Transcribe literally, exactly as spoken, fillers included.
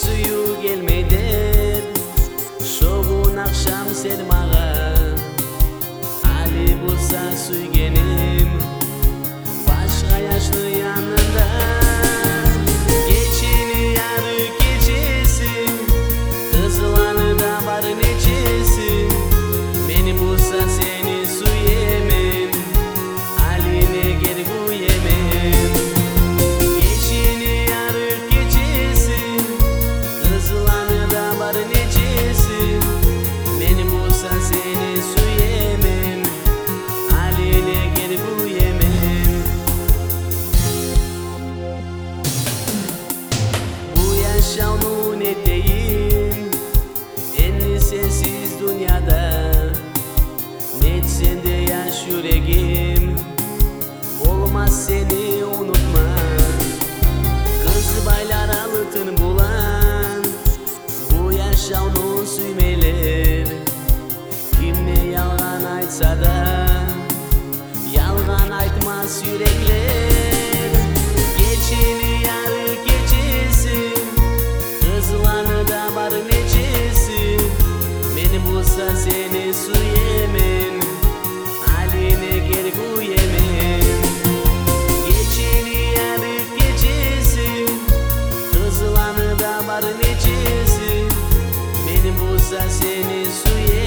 suyu gelmeder. Şoğun akşam sen mağa Ali bulsa suygenim başka yaşlı yanında. Geçini yarı geçesi kızılanı da var neçesi. Beni bulsa seni su yemen Aline geri bu yemen. Geçini yarı geçesi kızılanı da var neçesi. Beni bulsa seni su yemen Aline geri bu yemen. Bu yaşamın eteğim en sensiz dünyada. Netsen de yaş yüreğim olmaz seni unutma. Kız baylar alıtın bulan bu yaşamın suymeler. Kim ne yalan aytsa da yalgan aytmaz yürekler. Geçini yarı geçesi kızlanı da var neçesi. Beni bulsa seni su yemen Aline geri bu yemen. Geçini yarı geçesi kızlanı da var neçesi. Beni bulsa seni su yemen